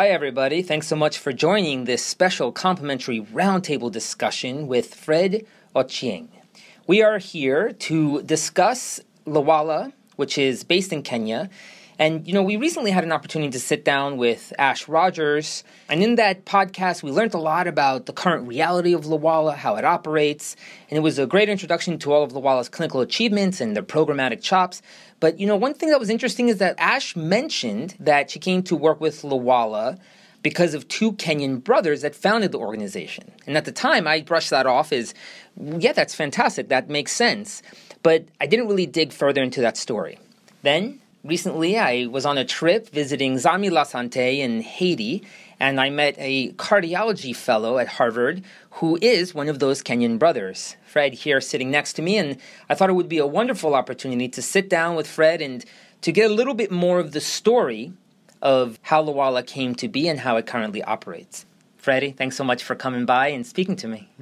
Hi, everybody. Thanks so much for joining this special complimentary roundtable discussion with Fred Ochieng. We are here to discuss Lawala, which is based in Kenya. And, we recently had an opportunity to sit down with Ash Rogers. And in that podcast, we learned a lot about the current reality of Lawala, how it operates. And it was a great introduction to all of Lawala's clinical achievements and their programmatic chops. But, one thing that was interesting is that Ash mentioned that she came to work with Lawala because of two Kenyan brothers that founded the organization. And at the time, I brushed that off as, yeah, that's fantastic. That makes sense. But I didn't really dig further into that story. Then, recently, I was on a trip visiting Zami Lasante in Haiti, and I met a cardiology fellow at Harvard who is one of those Kenyan brothers. Fred here sitting next to me, and I thought it would be a wonderful opportunity to sit down with Fred and to get a little bit more of the story of how Lawala came to be and how it currently operates. Freddie, thanks so much for coming by and speaking to me.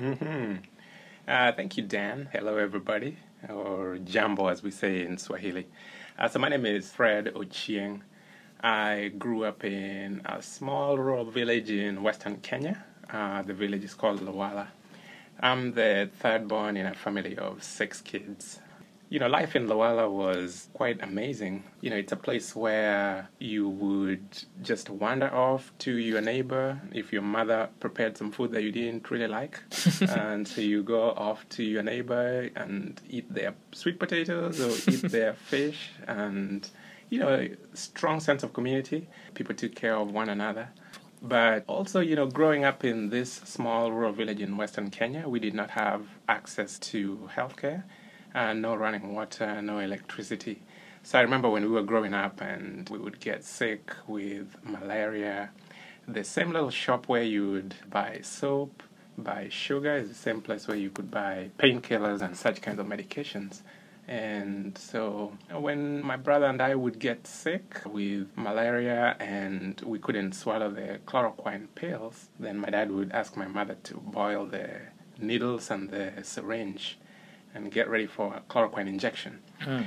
Thank you, Dan. Hello, everybody, or Jambo, as we say in Swahili. So my name is Fred Ochieng. I grew up in a small rural village in western Kenya. The village is called Lawala. I'm the third born in a family of 6 kids. Life in Lawala was quite amazing. It's a place where you would just wander off to your neighbor if your mother prepared some food that you didn't really like. And so you go off to your neighbor and eat their sweet potatoes or eat their fish. And, a strong sense of community. People took care of one another. But also, growing up in this small rural village in western Kenya, we did not have access to healthcare. No running water, no electricity. So I remember when we were growing up and we would get sick with malaria, the same little shop where you would buy soap, buy sugar is the same place where you could buy painkillers and such kinds of medications. And so when my brother and I would get sick with malaria and we couldn't swallow the chloroquine pills, then my dad would ask my mother to boil the needles and the syringe and get ready for a chloroquine injection.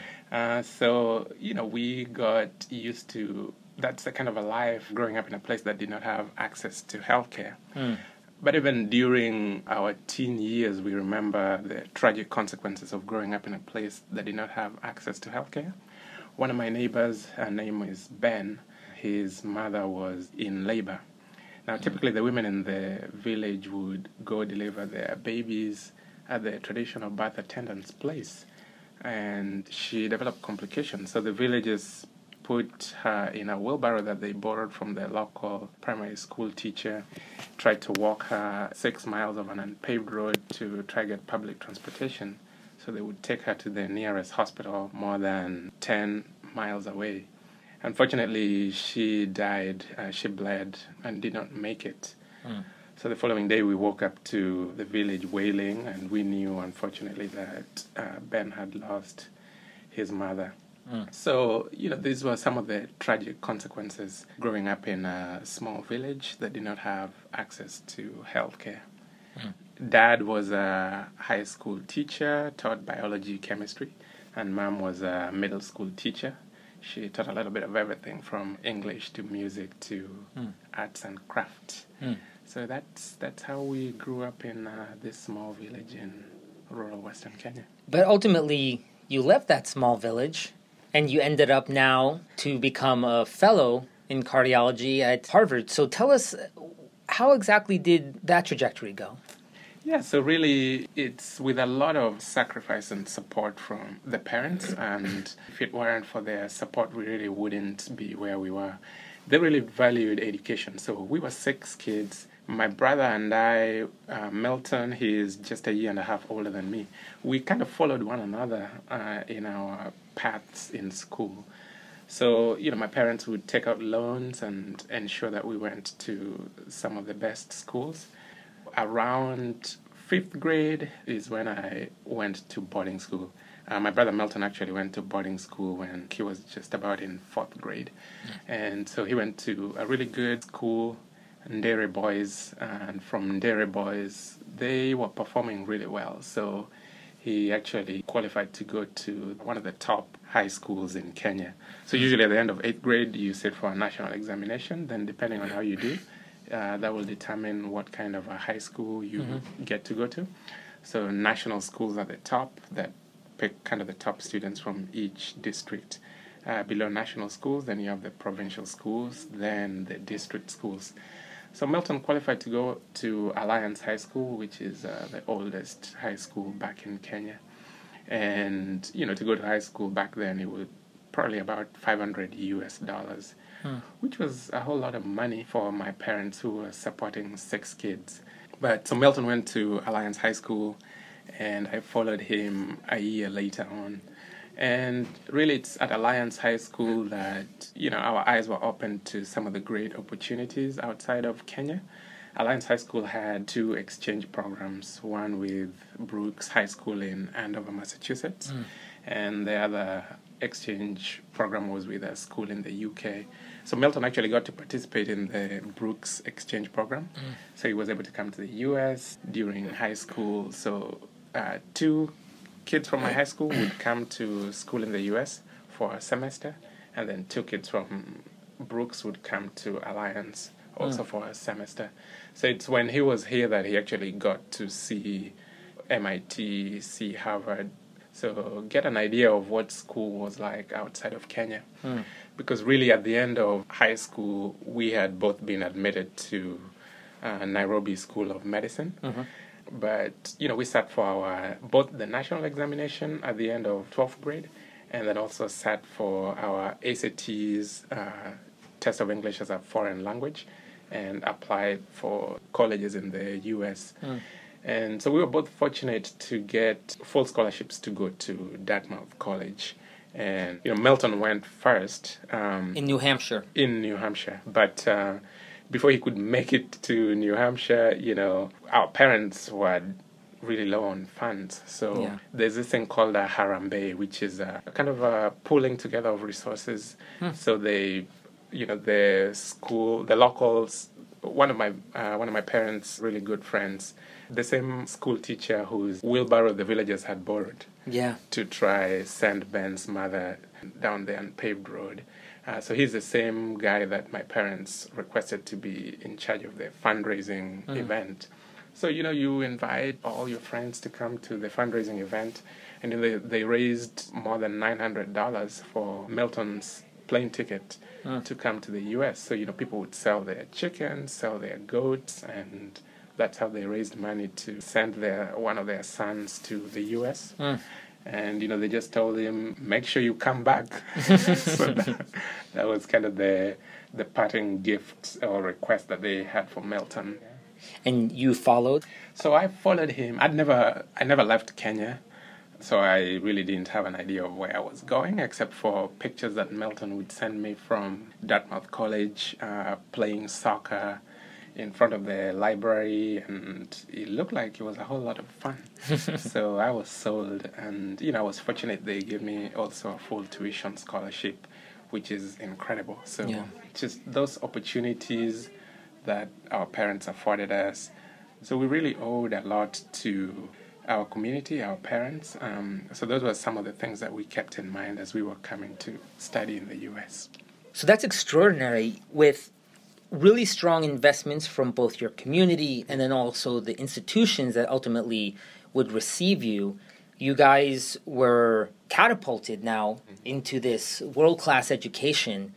So, we got used to, that's the kind of a life growing up in a place that did not have access to healthcare. But even during our teen years, we remember the tragic consequences of growing up in a place that did not have access to healthcare. One of my neighbors, her name is Ben, his mother was in labor. Now, typically the women in the village would go deliver their babies at the traditional birth attendant's place, and she developed complications. So the villagers put her in a wheelbarrow that they borrowed from the local primary school teacher, tried to walk her 6 miles of an unpaved road to try to get public transportation. So they would take her to the nearest hospital more than 10 miles away. Unfortunately, she died, she bled, and did not make it. So the following day, we woke up to the village wailing, and we knew, unfortunately, that Ben had lost his mother. So, these were some of the tragic consequences growing up in a small village that did not have access to healthcare. Dad was a high school teacher, taught biology, chemistry, and Mom was a middle school teacher. She taught a little bit of everything from English to music to arts and crafts. So that's how we grew up in this small village in rural western Kenya. But ultimately, you left that small village and you ended up now to become a fellow in cardiology at Harvard. So tell us, how exactly did that trajectory go? Yeah, so really it's with a lot of sacrifice and support from the parents. And if it weren't for their support, we really wouldn't be where we were. They really valued education. So we were 6 kids. My brother and I, Milton, he is just a year and a half older than me. We kind of followed one another in our paths in school. So, my parents would take out loans and ensure that we went to some of the best schools. Around 5th grade is when I went to boarding school. My brother Milton actually went to boarding school when he was just about in 4th grade. And so he went to a really good school, Ndere Boys, and from Ndere Boys, they were performing really well. So he actually qualified to go to one of the top high schools in Kenya. So usually at the end of 8th grade, you sit for a national examination. Then depending on how you do, that will determine what kind of a high school you get to go to. So national schools are the top that pick kind of the top students from each district. Below national schools, then you have the provincial schools, then the district schools. So Milton qualified to go to Alliance High School, which is the oldest high school back in Kenya. And, to go to high school back then, it was probably about $500, which was a whole lot of money for my parents who were supporting 6 kids. But so Milton went to Alliance High School, and I followed him a year later on. And really, it's at Alliance High School that, our eyes were opened to some of the great opportunities outside of Kenya. Alliance High School had 2 exchange programs, one with Brooks High School in Andover, Massachusetts, and the other exchange program was with a school in the UK. So Milton actually got to participate in the Brooks exchange program. So he was able to come to the US during high school. So 2 kids from my high school would come to school in the US for a semester, and then 2 kids from Brooks would come to Alliance also for a semester. So it's when he was here that he actually got to see MIT, see Harvard, so get an idea of what school was like outside of Kenya. Because really at the end of high school, we had both been admitted to Nairobi School of Medicine. But, we sat for both the national examination at the end of 12th grade, and then also sat for our ACTs, test of English as a foreign language, and applied for colleges in the U.S. And so we were both fortunate to get full scholarships to go to Dartmouth College. And, Milton went first. In New Hampshire. But before he could make it to New Hampshire, our parents were really low on funds. So there's this thing called a Harambee, which is a kind of a pooling together of resources. So they, the school, the locals, one of my parents' really good friends, the same school teacher whose wheelbarrow the villagers had borrowed to try send Ben's mother down the unpaved road. So he's the same guy that my parents requested to be in charge of the fundraising event. So, you invite all your friends to come to the fundraising event, and they raised more than $900 for Milton's plane ticket to come to the U.S. So, people would sell their chickens, sell their goats, and that's how they raised money to send one of their sons to the U.S. And, they just told him, make sure you come back. So that was kind of the parting gift or request that they had for Milton. And you followed? So I followed him. I never left Kenya. So I really didn't have an idea of where I was going, except for pictures that Milton would send me from Dartmouth College, playing soccer in front of the library, and it looked like it was a whole lot of fun. So I was sold, and I was fortunate they gave me also a full tuition scholarship, which is incredible. So just those opportunities that our parents afforded us. So we really owed a lot to our community, our parents. So those were some of the things that we kept in mind as we were coming to study in the U.S. So that's extraordinary, with really strong investments from both your community and then also the institutions that ultimately would receive you. You guys were catapulted now into this world-class education.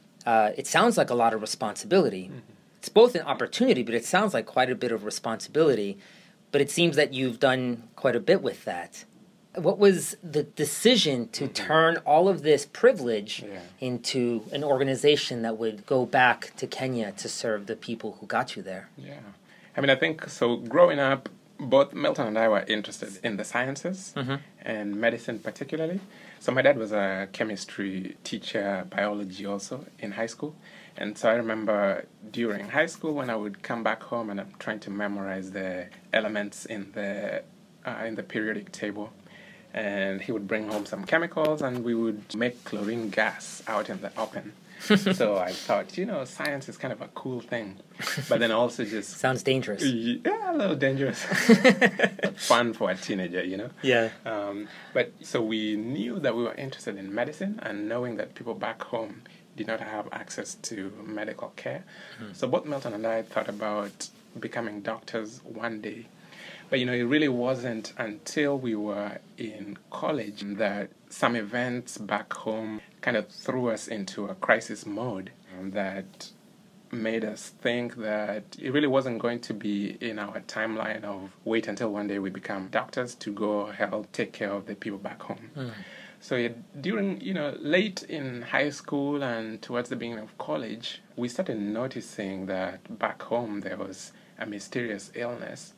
It sounds like a lot of responsibility. It's both an opportunity, but it sounds like quite a bit of responsibility. But it seems that you've done quite a bit with that. What was the decision to turn all of this privilege into an organization that would go back to Kenya to serve the people who got you there? Yeah. I think so. Growing up, both Milton and I were interested in the sciences and medicine particularly. So my dad was a chemistry teacher, biology also in high school. And so I remember during high school when I would come back home and I'm trying to memorize the elements in the periodic table. And he would bring home some chemicals and we would make chlorine gas out in the open. So I thought, science is kind of a cool thing, but then also just sounds dangerous. Yeah, a little dangerous, but fun for a teenager, Yeah. But so we knew that we were interested in medicine, and knowing that people back home did not have access to medical care. So both Milton and I thought about becoming doctors one day. But, it really wasn't until we were in college that some events back home kind of threw us into a crisis mode that made us think that it really wasn't going to be in our timeline of wait until one day we become doctors to go help take care of the people back home. So during, late in high school and towards the beginning of college, we started noticing that back home there was a mysterious illness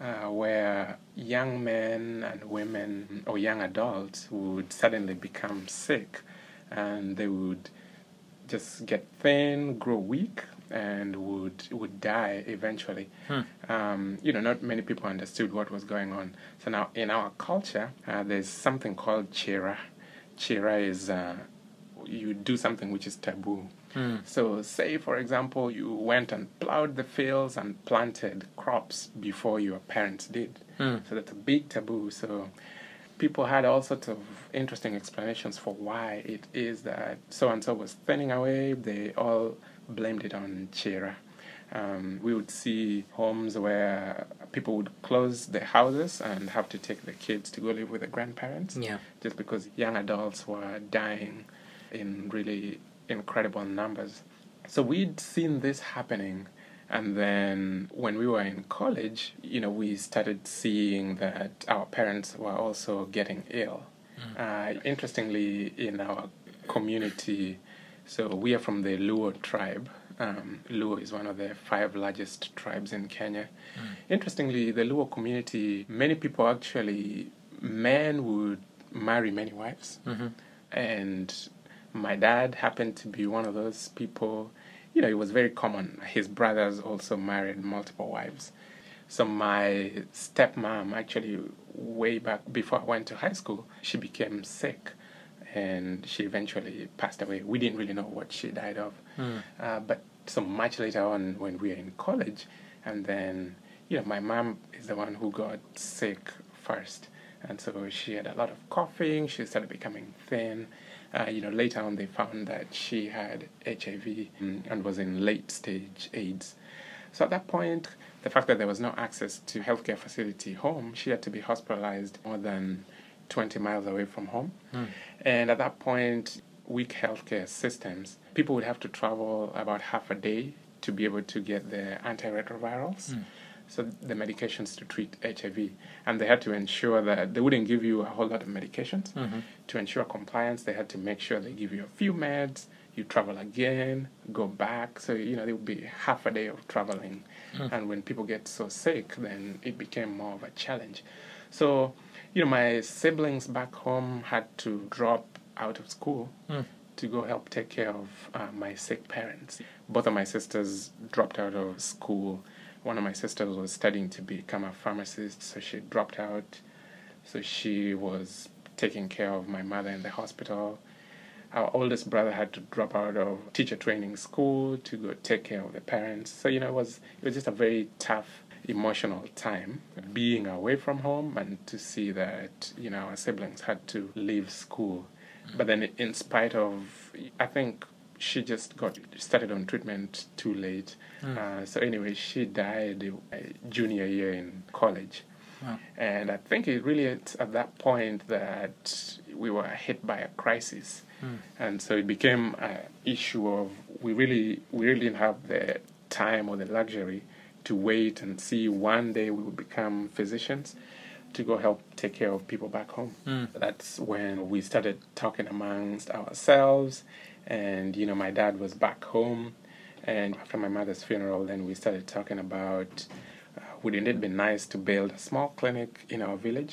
where young men and women or young adults would suddenly become sick, and they would just get thin, grow weak, and would die eventually. Not many people understood what was going on. So now in our culture, there's something called chera. Chera is you do something which is taboo. So say, for example, you went and plowed the fields and planted crops before your parents did. So that's a big taboo. So people had all sorts of interesting explanations for why it is that so-and-so was thinning away. They all blamed it on chera. We would see homes where people would close their houses and have to take the kids to go live with the grandparents. Just because young adults were dying in really incredible numbers. So we'd seen this happening, and then when we were in college, we started seeing that our parents were also getting ill. Interestingly, in our community, so we are from the Luo tribe. Luo is one of the 5 largest tribes in Kenya. Interestingly, the Luo community, many people actually, men would marry many wives, and my dad happened to be one of those people. It was very common. His brothers also married multiple wives. So my stepmom, actually, way back before I went to high school, she became sick, and she eventually passed away. We didn't really know what she died of. But so much later on, when we were in college, and then, my mom is the one who got sick first. And so she had a lot of coughing. She started becoming thin. Later on they found that she had HIV and was in late stage AIDS. So at that point, the fact that there was no access to healthcare facility home, she had to be hospitalized more than 20 miles away from home. And at that point, weak healthcare systems, people would have to travel about half a day to be able to get the antiretrovirals. So the medications to treat HIV. And they had to ensure that they wouldn't give you a whole lot of medications. To ensure compliance, they had to make sure they give you a few meds, you travel again, go back. So, there would be half a day of traveling. And when people get so sick, then it became more of a challenge. So, my siblings back home had to drop out of school to go help take care of my sick parents. Both of my sisters dropped out of school. One of my sisters was studying to become a pharmacist, so she dropped out. So she was taking care of my mother in the hospital. Our oldest brother had to drop out of teacher training school to go take care of the parents. So, it was just a very tough, emotional time, being away from home and to see that, our siblings had to leave school. But then in spite of, I think, she just got started on treatment too late. So anyway, she died junior year in college. Wow. And I think it really is at that point that we were hit by a crisis. And so it became an issue of we really didn't have the time or the luxury to wait and see one day we would become physicians to go help take care of people back home. That's when we started talking amongst ourselves. And, my dad was back home. And after my mother's funeral, then we started talking about wouldn't it be nice to build a small clinic in our village?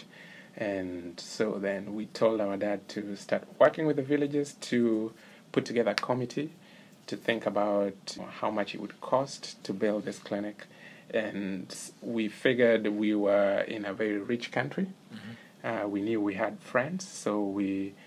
And so then we told our dad to start working with the villagers to put together a committee to think about how much it would cost to build this clinic. And we figured we were in a very rich country. We knew we had friends, so we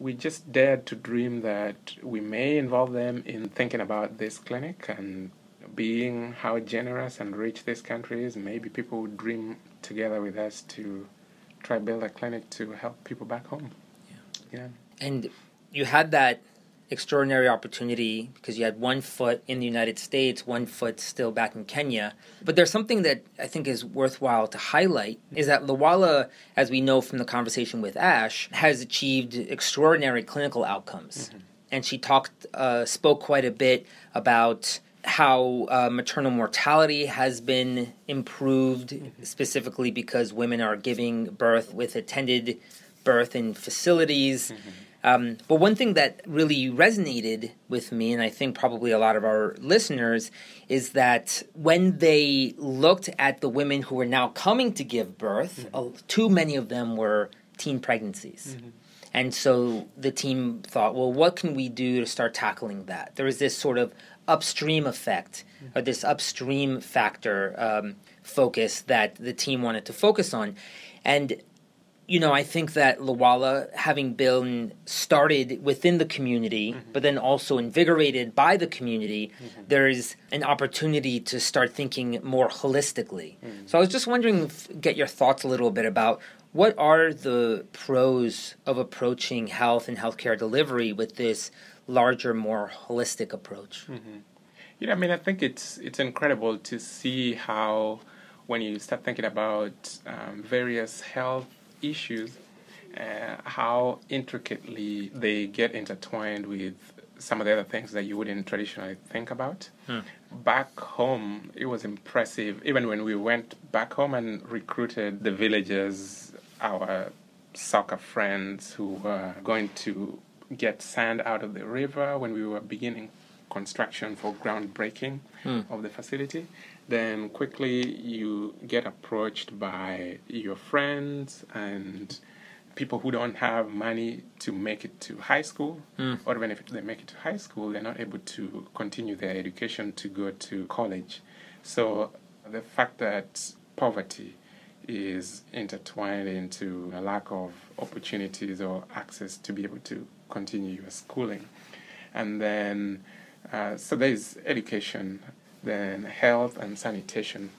we just dared to dream that we may involve them in thinking about this clinic, and being how generous and rich this country is, maybe people would dream together with us to try build a clinic to help people back home. Yeah. And you had that extraordinary opportunity because you had one foot in the United States, one foot still back in Kenya. But there's something that I think is worthwhile to highlight is that Luwala, as we know from the conversation with Ash, has achieved extraordinary clinical outcomes. Mm-hmm. And she spoke quite a bit about how maternal mortality has been improved, mm-hmm. specifically because women are giving birth with attended birth in facilities. Mm-hmm. But one thing that really resonated with me, and I think probably a lot of our listeners, is that when they looked at the women who were now coming to give birth, mm-hmm. Too many of them were teen pregnancies. Mm-hmm. And so the team thought, well, what can we do to start tackling that? There was this sort of upstream effect, mm-hmm. or this upstream factor focus that the team wanted to focus on. And I think that Luwala, having been started within the community, mm-hmm. but then also invigorated by the community, mm-hmm. there's an opportunity to start thinking more holistically. Mm-hmm. So I was just wondering, get your thoughts a little bit about what are the pros of approaching health and healthcare delivery with this larger, more holistic approach? Mm-hmm. I think it's incredible to see how, when you start thinking about various health issues, how intricately they get intertwined with some of the other things that you wouldn't traditionally think about. Back home, it was impressive. Even when we went back home and recruited the villagers, our soccer friends who were going to get sand out of the river when we were beginning construction for groundbreaking of the facility, then quickly you get approached by your friends and people who don't have money to make it to high school, or even if they make it to high school, they're not able to continue their education to go to college. So the fact that poverty is intertwined into a lack of opportunities or access to be able to continue your schooling. And then, so there's education, then health and sanitation.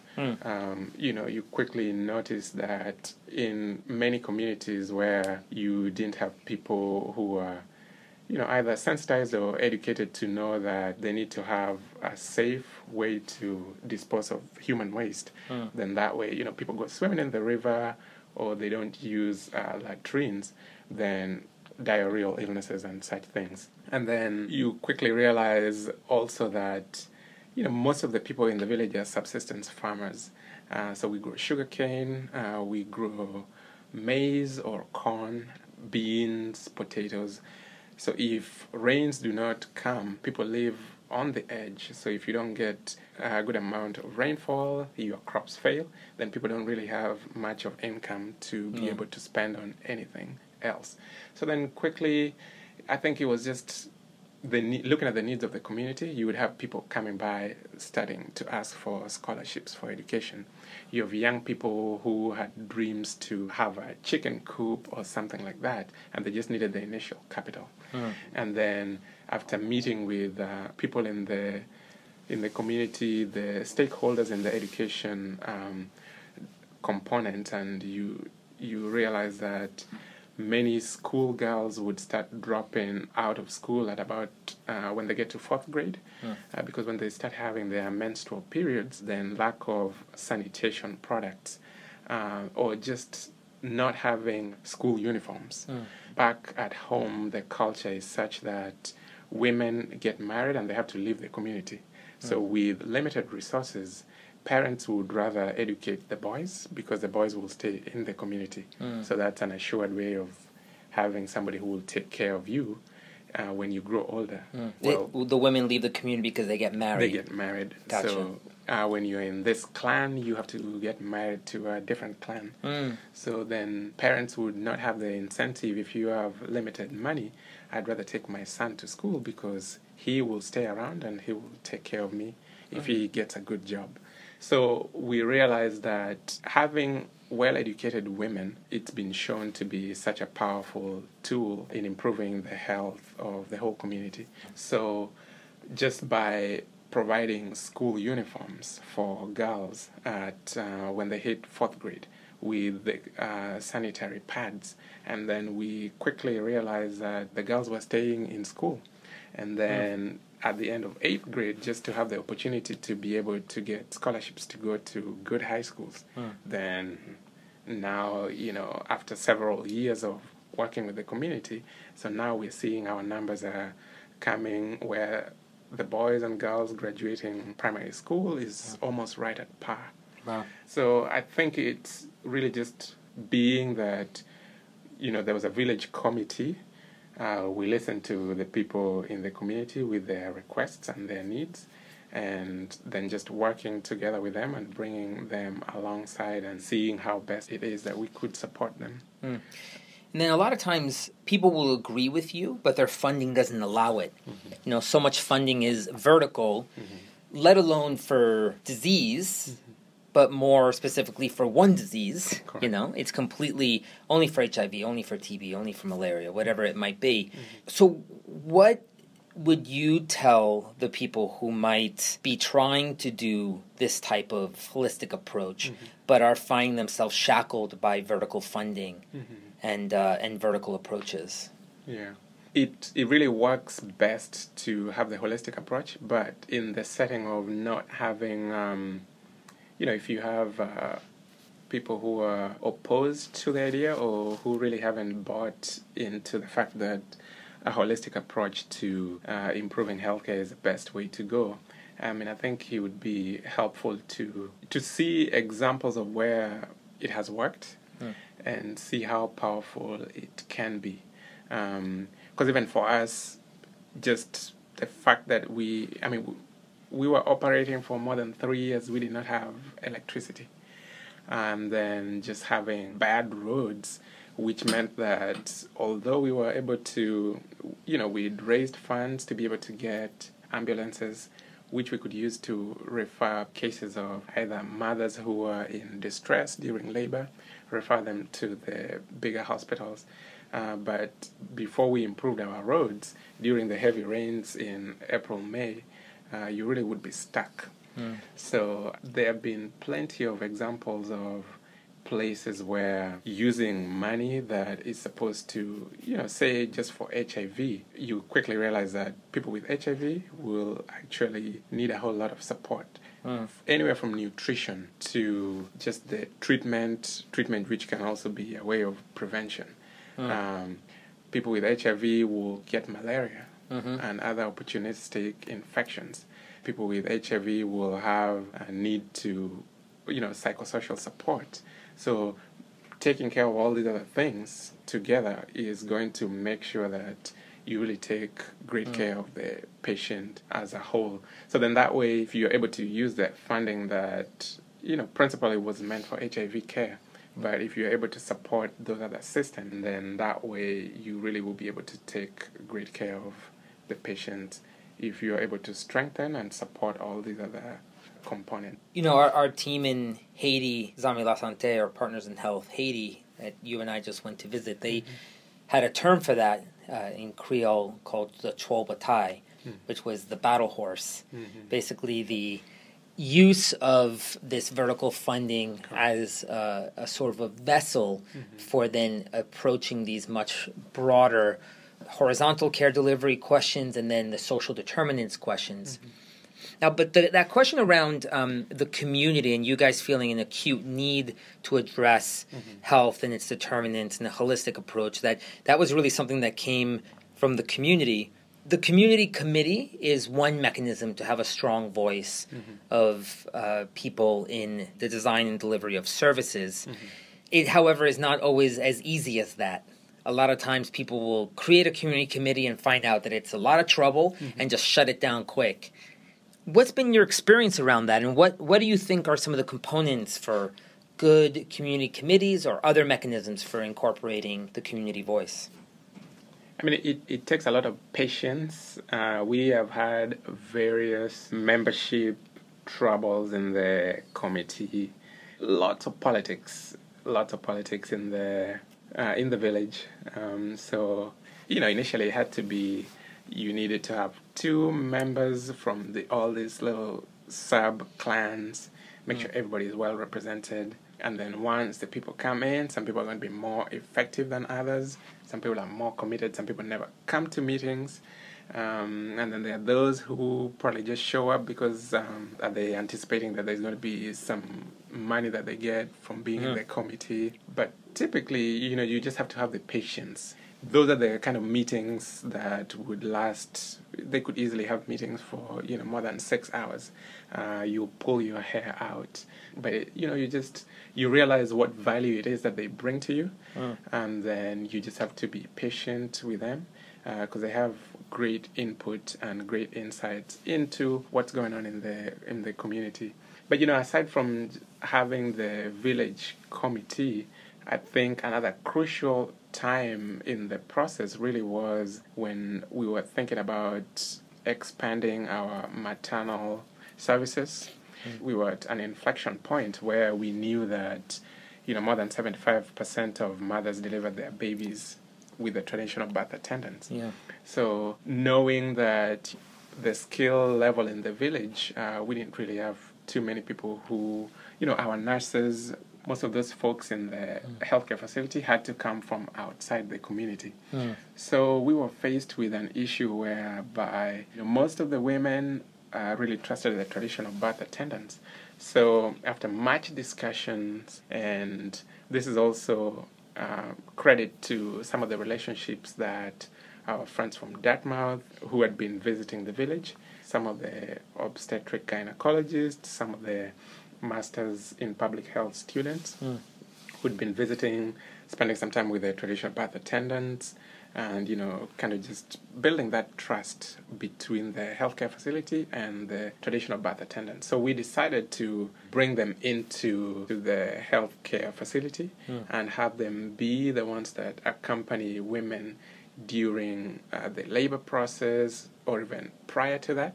You quickly notice that in many communities where you didn't have people who are, either sensitized or educated to know that they need to have a safe way to dispose of human waste, then that way, people go swimming in the river or they don't use latrines, then diarrheal illnesses and such things. And then you quickly realize also that most of the people in the village are subsistence farmers. So we grow sugarcane, we grow maize or corn, beans, potatoes. So if rains do not come, people live on the edge. So if you don't get a good amount of rainfall, your crops fail, then people don't really have much of income to be able to spend on anything else. So then quickly, I think it was just looking at the needs of the community. You would have people coming by starting to ask for scholarships for education. You have young people who had dreams to have a chicken coop or something like that, and they just needed the initial capital. And then after meeting with people in the community, the stakeholders in the education component, and you realize that many schoolgirls would start dropping out of school at about when they get to 4th grade, because when they start having their menstrual periods, then lack of sanitation products or just not having school uniforms. Back at home, the culture is such that women get married and they have to leave the community. So with limited resources, parents would rather educate the boys because the boys will stay in the community. So that's an assured way of having somebody who will take care of you when you grow older. The women leave the community because they get married. They get married. Gotcha. So when you're in this clan, you have to get married to a different clan. So then parents would not have the incentive. If you have limited money, I'd rather take my son to school because he will stay around and he will take care of me if he gets a good job. So we realized that having well-educated women, it's been shown to be such a powerful tool in improving the health of the whole community. So just by providing school uniforms for girls at when they hit fourth grade with the sanitary pads, and then we quickly realized that the girls were staying in school, and then at the end of eighth grade, just to have the opportunity to be able to get scholarships to go to good high schools. Then now, after several years of working with the community, so now we're seeing our numbers are coming where the boys and girls graduating primary school is almost right at par. Wow. So I think it's really just being that, there was a village committee. We listened to the people in the community with their requests and their needs, and then just working together with them and bringing them alongside and seeing how best it is that we could support them. And then a lot of times people will agree with you, but their funding doesn't allow it. So much funding is vertical, let alone for disease, but more specifically for one disease. Correct. It's completely only for HIV, only for TB, only for malaria, whatever it might be. So what would you tell the people who might be trying to do this type of holistic approach, but are finding themselves shackled by vertical funding and vertical approaches? Yeah. It really works best to have the holistic approach, but in the setting of not having, if you have people who are opposed to the idea or who really haven't bought into the fact that a holistic approach to improving healthcare is the best way to go. I think it would be helpful to see examples of where it has worked and see how powerful it can be. Because even for us, just the fact that we were operating for more than 3 years, we did not have electricity. And then just having bad roads, which meant that although we were able to, we'd raised funds to be able to get ambulances, which we could use to refer cases of either mothers who were in distress during labor, refer them to the bigger hospitals. But before we improved our roads, during the heavy rains in April, May, you really would be stuck. So there have been plenty of examples of places where using money that is supposed to, say just for HIV, you quickly realize that people with HIV will actually need a whole lot of support. Anywhere from nutrition to just the treatment which can also be a way of prevention. People with HIV will get malaria and other opportunistic infections. People with HIV will have a need to, psychosocial support. So taking care of all these other things together is going to make sure that you really take great care of the patient as a whole. So then that way, if you're able to use that funding that, principally was meant for HIV care, but if you're able to support those other systems, then that way you really will be able to take great care of the patient if you're able to strengthen and support all these other components. Our team in Haiti, Zami La Santé, our Partners in Health Haiti, that you and I just went to visit, they had a term for that in Creole called the Choual Bataille, which was the battle horse. Basically, the use of this vertical funding as a sort of a vessel for then approaching these much broader horizontal care delivery questions and then the social determinants questions. Now, but that question around the community and you guys feeling an acute need to address health and its determinants and a holistic approach, that was really something that came from the community. The community committee is one mechanism to have a strong voice of people in the design and delivery of services. It, however, is not always as easy as that. A lot of times people will create a community committee and find out that it's a lot of trouble and just shut it down quick. What's been your experience around that, and what do you think are some of the components for good community committees or other mechanisms for incorporating the community voice? It takes a lot of patience. We have had various membership troubles in the committee, lots of politics, lots of politics in the village. So, initially it had to be, you needed to have 2 members from all these little sub-clans, make sure everybody is well represented. And then once the people come in, some people are going to be more effective than others. Some people are more committed. Some people never come to meetings. And then there are those who probably just show up because are they anticipating that there's going to be some money that they get from being in the committee. But typically, you just have to have the patience. Those are the kind of meetings that would last. They could easily have meetings for, more than 6 hours. You pull your hair out. But, you realize what value it is that they bring to you. And then you just have to be patient with them because they have great input and great insights into what's going on in the community. But, aside from having the village committee, I think another crucial time in the process really was when we were thinking about expanding our maternal services. We were at an inflection point where we knew that, more than 75% of mothers delivered their babies with the traditional birth attendants. Yeah. So knowing that the skill level in the village, we didn't really have too many people who, our nurses, most of those folks in the healthcare facility had to come from outside the community. So we were faced with an issue whereby most of the women really trusted the traditional birth attendants. So after much discussions, and this is also credit to some of the relationships that our friends from Dartmouth who had been visiting the village, some of the obstetric gynecologists, some of the masters in public health students who'd been visiting, spending some time with the traditional birth attendants, and kind of just building that trust between the healthcare facility and the traditional birth attendants. So we decided to bring them into the healthcare facility and have them be the ones that accompany women during the labor process or even prior to that,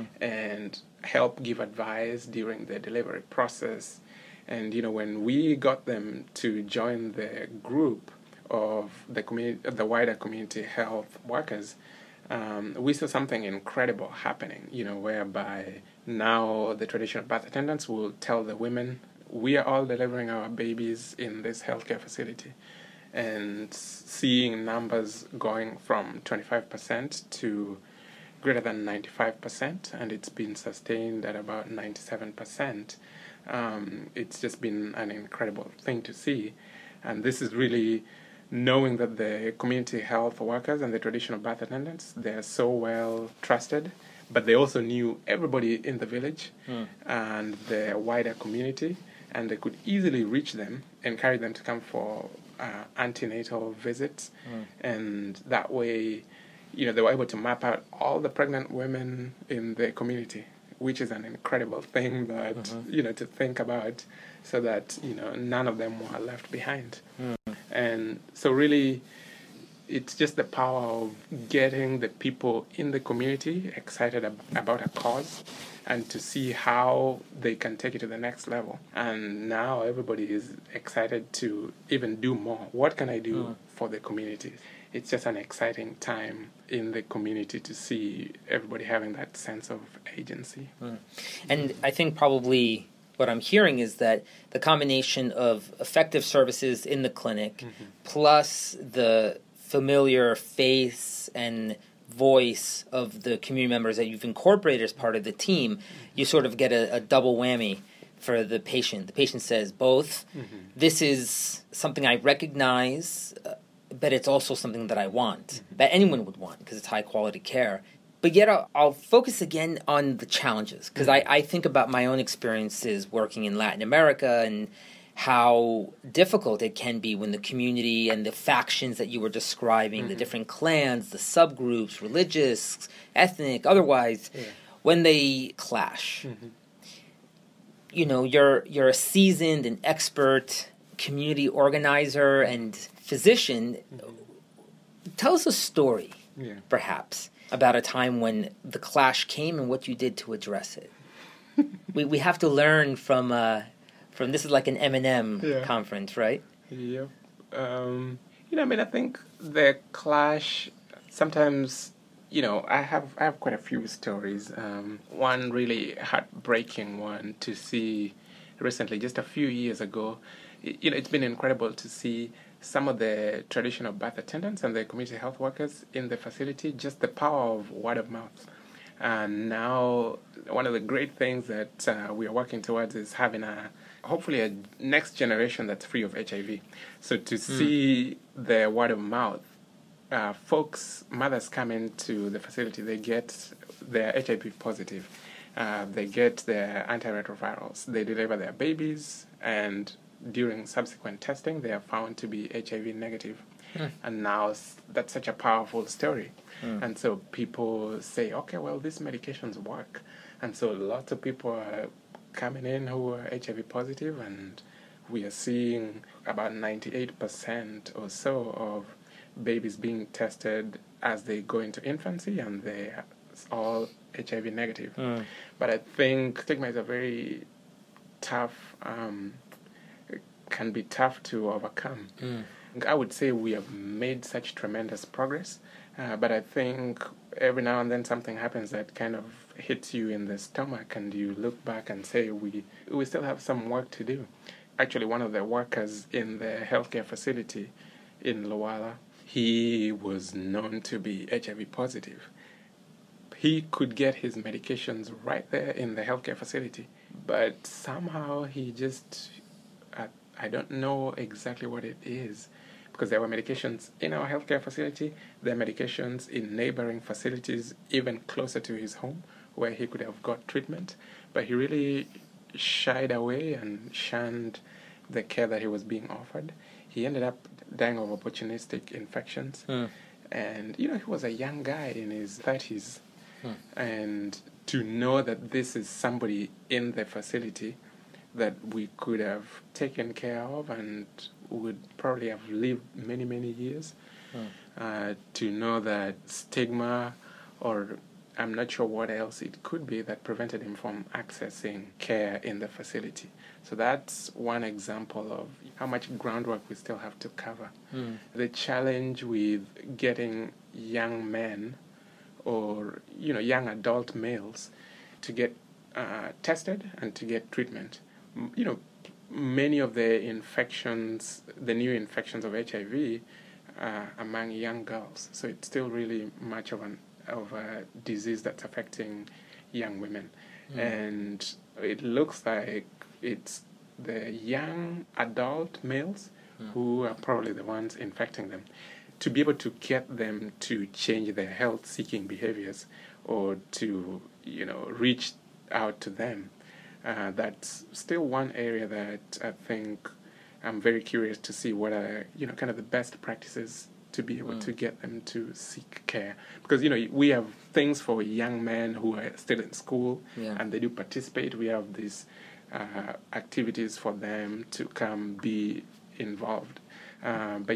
and help give advice during the delivery process. And when we got them to join the group of the community, the wider community health workers, we saw something incredible happening, whereby now the traditional birth attendants will tell the women, we are all delivering our babies in this healthcare facility. And seeing numbers going from 25% to greater than 95%, and it's been sustained at about 97%. It's just been an incredible thing to see. And this is really knowing that the community health workers and the traditional birth attendants, they're so well trusted, but they also knew everybody in the village and the wider community, and they could easily reach them, encourage them to come for antenatal visits, and that way, they were able to map out all the pregnant women in the community, which is an incredible thing that, to think about, so that, none of them were left behind. And so really, it's just the power of getting the people in the community excited about a cause and to see how they can take it to the next level. And now everybody is excited to even do more. What can I do for the community? It's just an exciting time in the community to see everybody having that sense of agency. And I think probably what I'm hearing is that the combination of effective services in the clinic plus the familiar face and voice of the community members that you've incorporated as part of the team, you sort of get a double whammy for the patient. The patient says both, this is something I recognize, but it's also something that I want, that anyone would want because it's high-quality care. But yet I'll focus again on the challenges, because I think about my own experiences working in Latin America and how difficult it can be when the community and the factions that you were describing, the different clans, the subgroups, religious, ethnic, otherwise, when they clash. You're a seasoned and expert community organizer and physician. Tell us a story, perhaps, about a time when the clash came and what you did to address it. We have to learn from From this is like an M&M Yeah. conference, right? Yep. I mean, I think the clash sometimes, I have quite a few stories. One really heartbreaking one to see recently, just a few years ago. It's been incredible to see some of the traditional birth attendants and the community health workers in the facility, just the power of word of mouth. And now, one of the great things that we are working towards is having hopefully a next generation that's free of HIV. So to see the word of mouth, mothers come into the facility, they get their HIV positive, they get their antiretrovirals, they deliver their babies, and during subsequent testing, they are found to be HIV negative. And now that's such a powerful story. And so people say, okay, well, these medications work. And so lots of people are coming in who are HIV positive, and we are seeing about 98% or so of babies being tested as they go into infancy, and they are all HIV negative. But I think stigma is a very tough, can be tough to overcome. I would say we have made such tremendous progress, but I think every now and then something happens that kind of hits you in the stomach, and you look back and say, we still have some work to do. Actually, one of the workers in the healthcare facility in Luwala, he was known to be HIV positive. He could get his medications right there in the healthcare facility, but somehow he just, I don't know exactly what it is, because there were medications in our healthcare facility, there are medications in neighboring facilities even closer to his home where he could have got treatment, but he really shied away and shunned the care that he was being offered. He ended up dying of opportunistic infections. And, he was a young guy in his 30s. And to know that this is somebody in the facility that we could have taken care of and would probably have lived many, many years, to know that stigma, or I'm not sure what else it could be, that prevented him from accessing care in the facility. So that's one example of how much groundwork we still have to cover. The challenge with getting young men or young adult males to get tested and to get treatment. Many of the infections, the new infections of HIV, among young girls. So it's still really much of a disease that's affecting young women. And it looks like it's the young adult males who are probably the ones infecting them. To be able to get them to change their health-seeking behaviors, or to, reach out to them, that's still one area that I think I'm very curious to see what are, kind of the best practices to be able to get them to seek care. Because, we have things for young men who are still in school, and they do participate. We have these activities for them to come be involved. But,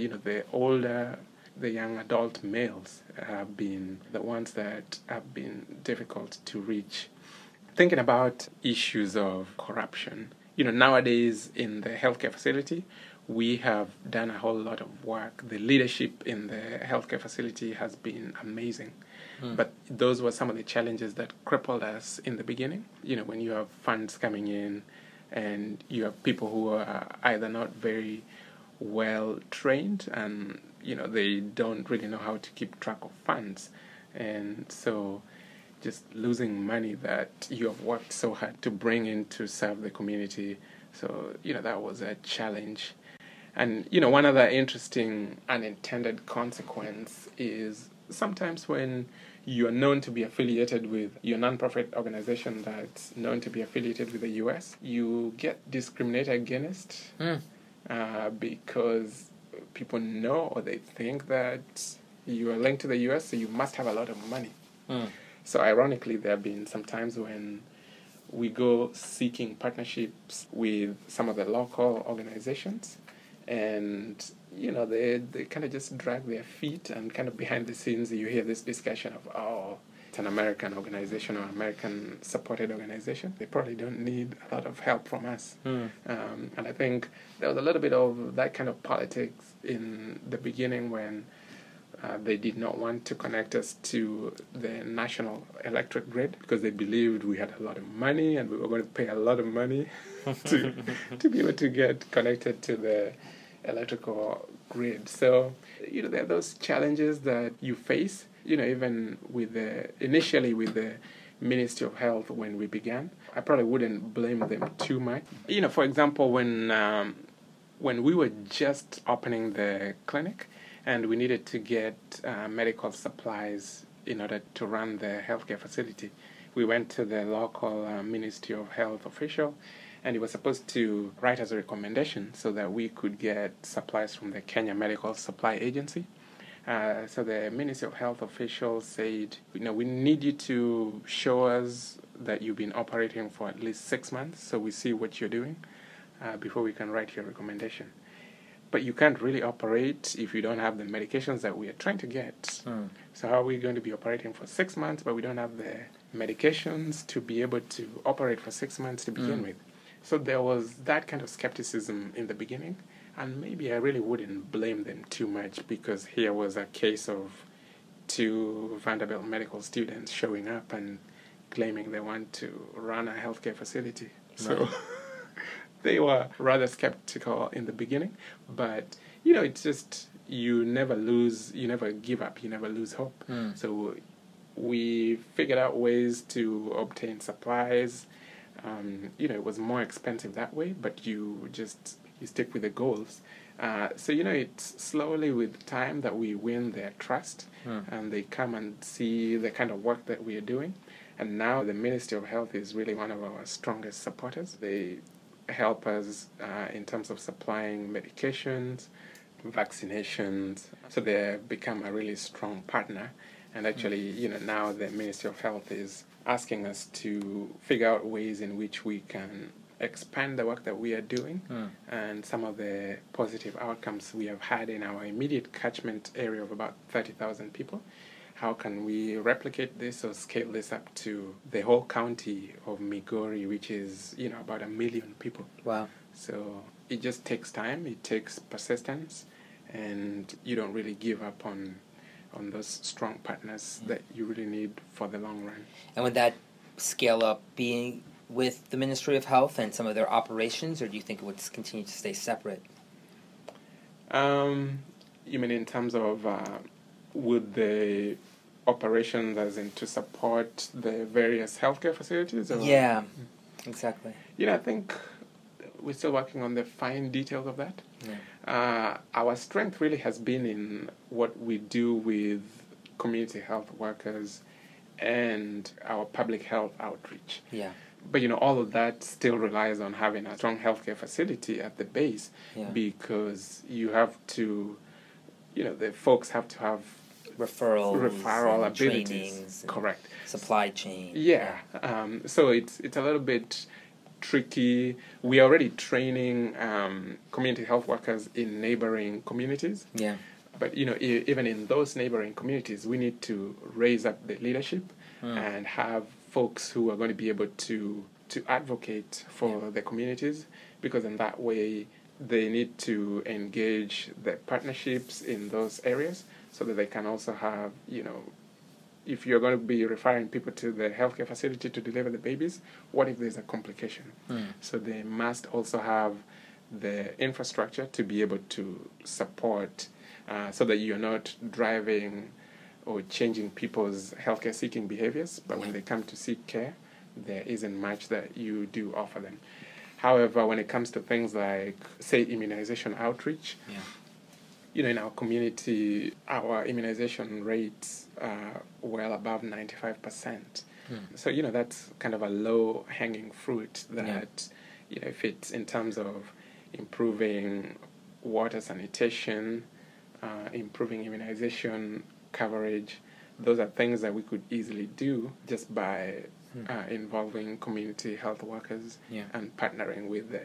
the young adult males have been the ones that have been difficult to reach. Thinking about issues of corruption, nowadays in the healthcare facility, we have done a whole lot of work. The leadership in the healthcare facility has been amazing. But those were some of the challenges that crippled us in the beginning. When you have funds coming in and you have people who are either not very well trained, and they don't really know how to keep track of funds, and so just losing money that you have worked so hard to bring in to serve the community. So that was a challenge. And one other interesting unintended consequence is sometimes when you are known to be affiliated with your nonprofit organization that's known to be affiliated with the U.S., you get discriminated against because people know, or they think that you are linked to the U.S., so you must have a lot of money. So ironically, there have been some times when we go seeking partnerships with some of the local organizations, and they kind of just drag their feet, and kind of behind the scenes you hear this discussion of, it's an American organization or American supported organization. They probably don't need a lot of help from us. And I think there was a little bit of that kind of politics in the beginning when they did not want to connect us to the national electric grid because they believed we had a lot of money and we were going to pay a lot of money to be able to get connected to the electrical grid. So, there are those challenges that you face, even initially with the Ministry of Health when we began. I probably wouldn't blame them too much. For example, when we were just opening the clinic and we needed to get medical supplies in order to run the healthcare facility, we went to the local Ministry of Health official, and he was supposed to write us a recommendation so that we could get supplies from the Kenya Medical Supply Agency. So the Ministry of Health official said, we need you to show us that you've been operating for at least 6 months so we see what you're doing before we can write your recommendation. But you can't really operate if you don't have the medications that we are trying to get. So how are we going to be operating for 6 months, but we don't have the medications to be able to operate for 6 months to begin with? So there was that kind of skepticism in the beginning, and maybe I really wouldn't blame them too much because here was a case of 2 Vanderbilt medical students showing up and claiming they want to run a healthcare facility. So they were rather skeptical in the beginning, but it's just you never give up, you never lose hope. So we figured out ways to obtain supplies. It was more expensive that way, but you stick with the goals. So it's slowly with time that we win their trust, and they come and see the kind of work that we are doing. And now the Ministry of Health is really one of our strongest supporters. They help us in terms of supplying medications, vaccinations. So they become a really strong partner. And actually, now the Ministry of Health is asking us to figure out ways in which we can expand the work that we are doing and some of the positive outcomes we have had in our immediate catchment area of about 30,000 people. How can we replicate this or scale this up to the whole county of Migori, which is, about 1 million people? Wow. So it just takes time, it takes persistence, and you don't really give up on those strong partners that you really need for the long run. And would that scale up being with the Ministry of Health and some of their operations, or do you think it would continue to stay separate? You mean in terms of would the operations as in to support the various healthcare facilities? Or? Yeah, exactly. I think we're still working on the fine details of that. Yeah. Our strength really has been in what we do with community health workers and our public health outreach. Yeah. But, all of that still relies on having a strong healthcare facility at the base because you have to, the folks have to have referral abilities. Trainings, correct. Supply chain. Yeah. So it's a little bit tricky. We are already training community health workers in neighboring communities. Yeah. But, even in those neighboring communities, we need to raise up the leadership and have folks who are going to be able to advocate for the communities, because in that way they need to engage the partnerships in those areas so that they can also have, if you're going to be referring people to the healthcare facility to deliver the babies, what if there's a complication? So they must also have the infrastructure to be able to support so that you're not driving or changing people's healthcare seeking behaviors, but when they come to seek care, there isn't much that you do offer them. However, when it comes to things like, say, immunization outreach, in our community, our immunization rates are well above 95%. So, that's kind of a low-hanging fruit that, if it's in terms of improving water sanitation, improving immunization coverage, those are things that we could easily do just by involving community health workers and partnering with the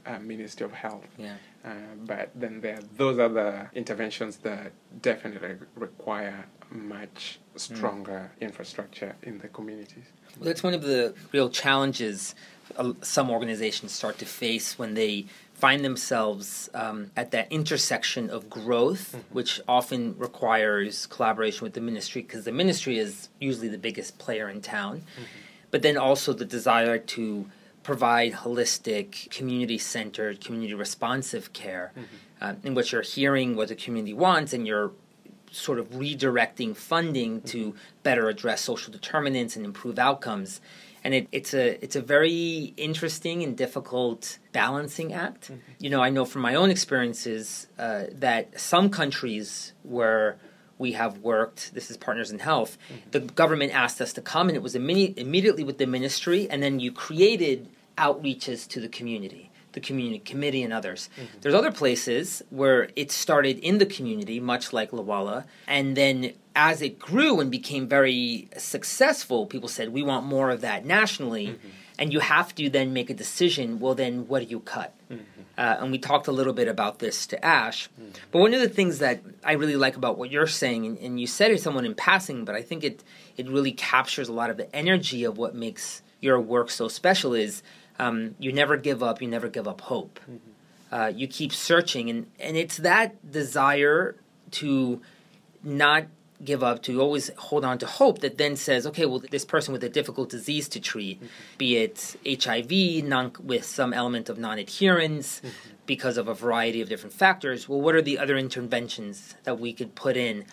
Ministry of Health. Yeah. But then there are those other interventions that definitely require much stronger infrastructure in the communities. Well, that's one of the real challenges some organizations start to face when they find themselves at that intersection of growth, which often requires collaboration with the ministry, because the ministry is usually the biggest player in town, but then also the desire to provide holistic, community-centered, community-responsive care, in which you're hearing what the community wants and you're sort of redirecting funding to better address social determinants and improve outcomes. And it's a very interesting and difficult balancing act. You know, I know from my own experiences that some countries where we have worked, this is Partners in Health, the government asked us to come, and it was immediately with the ministry, and then you created outreaches to the community committee and others. There's other places where it started in the community, much like Lawala, and then as it grew and became very successful, people said, we want more of that nationally, and you have to then make a decision, well, then what do you cut? And we talked a little bit about this to Ash, but one of the things that I really like about what you're saying, and you said it somewhat in passing, but I think it really captures a lot of the energy of what makes your work so special is you never give up hope. You keep searching, and it's that desire to not give up, to always hold on to hope that then says, okay, well, this person with a difficult disease to treat, be it HIV, with some element of non-adherence, because of a variety of different factors, well, what are the other interventions that we could put in?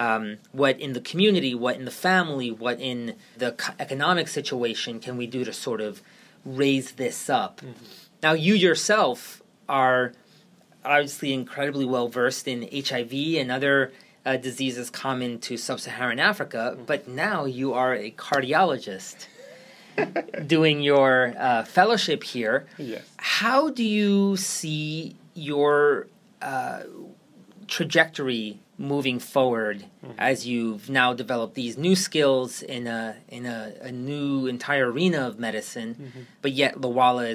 What in the community, what in the family, what in the economic situation can we do to sort of raise this up? Now, you yourself are obviously incredibly well versed in HIV and other diseases common to sub-Saharan Africa, but now you are a cardiologist doing your fellowship here. Yes. How do you see your trajectory moving forward as you've now developed these new skills in a new entire arena of medicine, but yet Lawala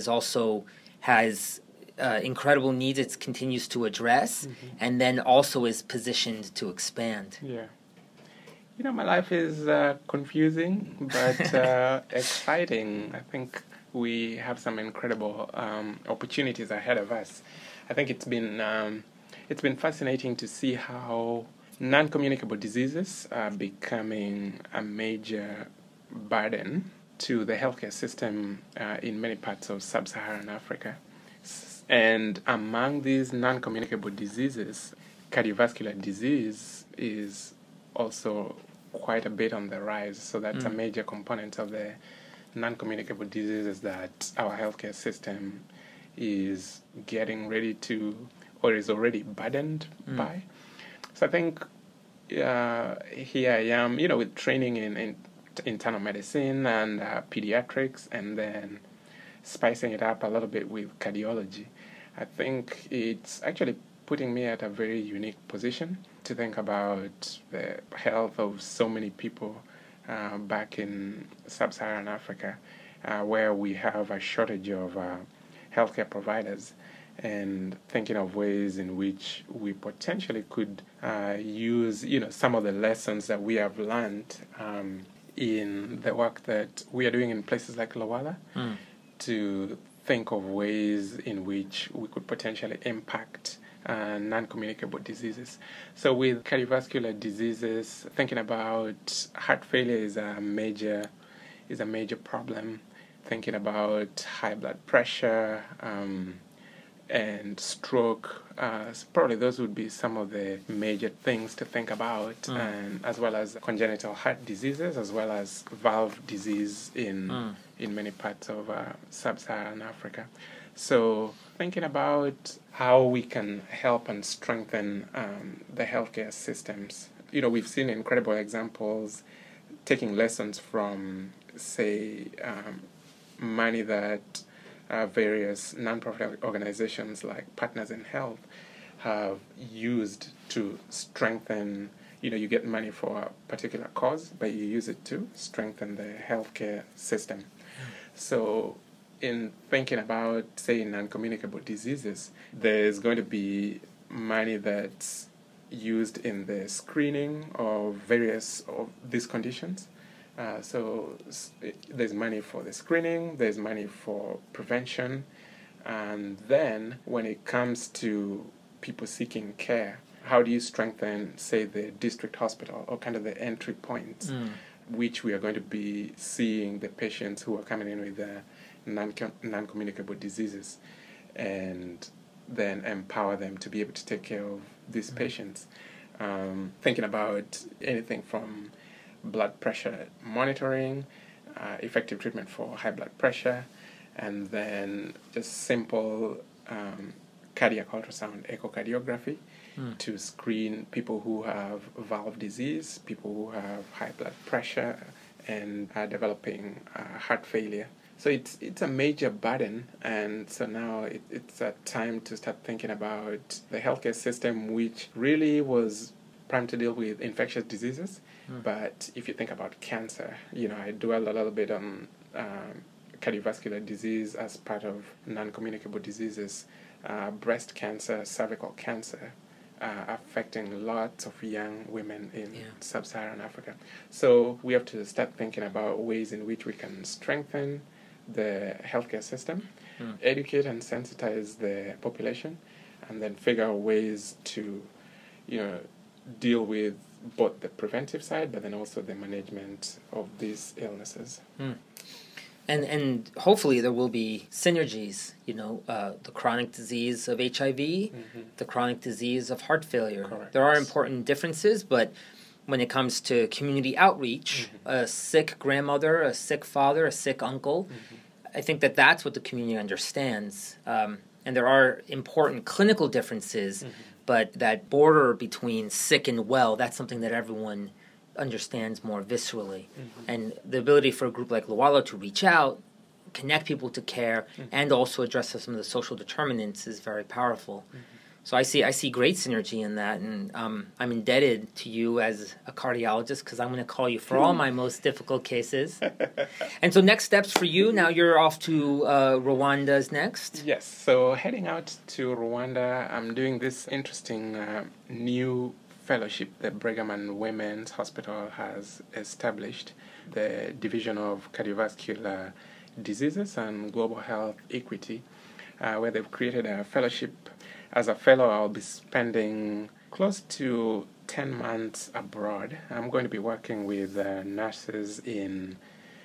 has incredible needs it continues to address, and then also is positioned to expand? Yeah. You know, my life is confusing, but exciting. I think we have some incredible opportunities ahead of us. I think it's been fascinating to see how non-communicable diseases are becoming a major burden to the healthcare system in many parts of sub-Saharan Africa. And among these non-communicable diseases, cardiovascular disease is also quite a bit on the rise. So that's a major component of the non-communicable diseases that our healthcare system is getting ready to, or is already burdened by. So I think here I am, with training in internal medicine and pediatrics, and then spicing it up a little bit with cardiology. I think it's actually putting me at a very unique position to think about the health of so many people back in sub-Saharan Africa, where we have a shortage of healthcare providers, and thinking of ways in which we potentially could use, some of the lessons that we have learned in the work that we are doing in places like Lawala, to think of ways in which we could potentially impact non-communicable diseases. So with cardiovascular diseases, thinking about heart failure is a major problem. Thinking about high blood pressure and stroke, probably those would be some of the major things to think about, and as well as congenital heart diseases, as well as valve disease in many parts of sub-Saharan Africa. So thinking about how we can help and strengthen the healthcare systems. We've seen incredible examples, taking lessons from, say, money that various nonprofit organizations like Partners in Health have used to strengthen. You get money for a particular cause, but you use it to strengthen the healthcare system. So in thinking about, say, non-communicable diseases, there's going to be money that's used in the screening of various of these conditions. There's money for the screening, there's money for prevention, and then when it comes to people seeking care, how do you strengthen, say, the district hospital, or kind of the entry points, which we are going to be seeing the patients who are coming in with non-communicable diseases, and then empower them to be able to take care of these patients. Thinking about anything from blood pressure monitoring, effective treatment for high blood pressure, and then just simple cardiac ultrasound echocardiography to screen people who have valve disease, people who have high blood pressure, and are developing heart failure. So it's a major burden, and so now it's a time to start thinking about the healthcare system, which really was primed to deal with infectious diseases. But if you think about cancer, I dwell a little bit on cardiovascular disease as part of non-communicable diseases, breast cancer, cervical cancer, affecting lots of young women in sub-Saharan Africa. So we have to start thinking about ways in which we can strengthen the healthcare system, educate and sensitize the population, and then figure out ways to, deal with both the preventive side, but then also the management of these illnesses. And hopefully there will be synergies, the chronic disease of HIV, the chronic disease of heart failure. Correct. There are important differences, but when it comes to community outreach, a sick grandmother, a sick father, a sick uncle, I think that's what the community understands. And there are important clinical differences, but that border between sick and well, that's something that everyone understands more viscerally. And the ability for a group like Luwala to reach out, connect people to care, and also address some of the social determinants is very powerful. So I see great synergy in that, and I'm indebted to you as a cardiologist because I'm going to call you for all my most difficult cases. And so next steps for you, now you're off to Rwanda's next. Yes, so heading out to Rwanda, I'm doing this interesting new fellowship that Brigham and Women's Hospital has established, the Division of Cardiovascular Diseases and Global Health Equity, where they've created a fellowship. As a fellow, I'll be spending close to 10 months abroad. I'm going to be working with nurses in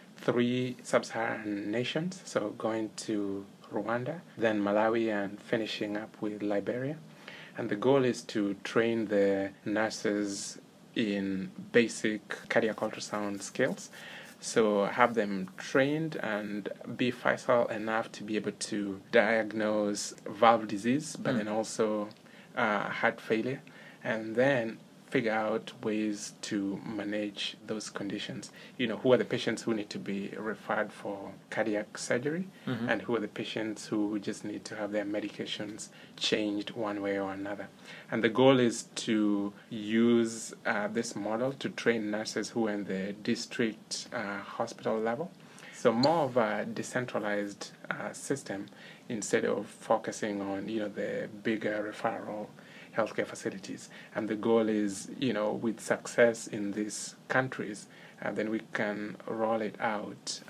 3 sub-Saharan nations, so going to Rwanda, then Malawi, and finishing up with Liberia. And the goal is to train the nurses in basic cardiac ultrasound skills. So have them trained and be facile enough to be able to diagnose valve disease, but then also heart failure, and then figure out ways to manage those conditions. Who are the patients who need to be referred for cardiac surgery, and who are the patients who just need to have their medications changed one way or another. And the goal is to use this model to train nurses who are in the district hospital level. So more of a decentralized system instead of focusing on, the bigger referral healthcare facilities. And the goal is, with success in these countries, then we can roll it out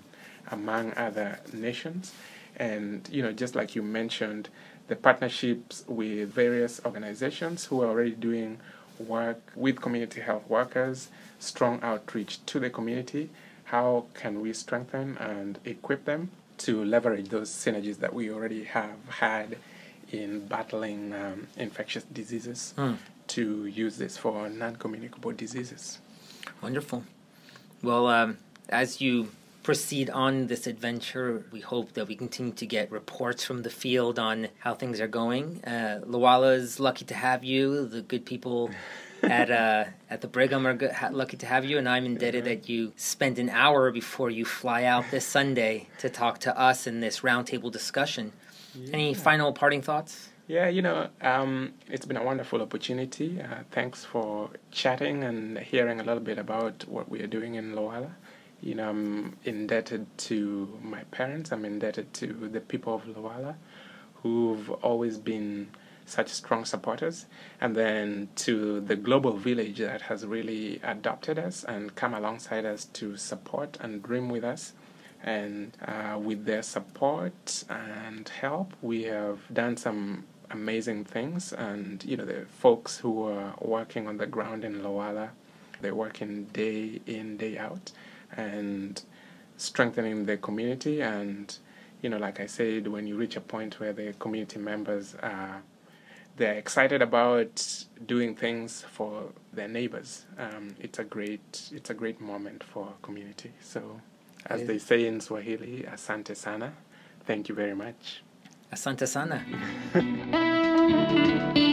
among other nations. And, just like you mentioned, the partnerships with various organizations who are already doing work with community health workers, strong outreach to the community. How can we strengthen and equip them to leverage those synergies that we already have had in battling infectious diseases to use this for non-communicable diseases? Wonderful. Well, as you proceed on this adventure, we hope that we continue to get reports from the field on how things are going. Luwala is lucky to have you. The good people at the Brigham are lucky to have you, and I'm indebted that you spend an hour before you fly out this Sunday to talk to us in this roundtable discussion. Yeah. Any final parting thoughts? Yeah, it's been a wonderful opportunity. Thanks for chatting and hearing a little bit about what we are doing in Luwala. I'm indebted to my parents. I'm indebted to the people of Lawala, who've always been such strong supporters, and then to the global village that has really adopted us and come alongside us to support and dream with us. And with their support and help, we have done some amazing things. And the folks who are working on the ground in Lawala, they're working day in, day out, and strengthening the community. And like I said, when you reach a point where the community members are, they're excited about doing things for their neighbors, it's a great moment for community. So, as they say in Swahili, asante sana. Thank you very much. Asante sana.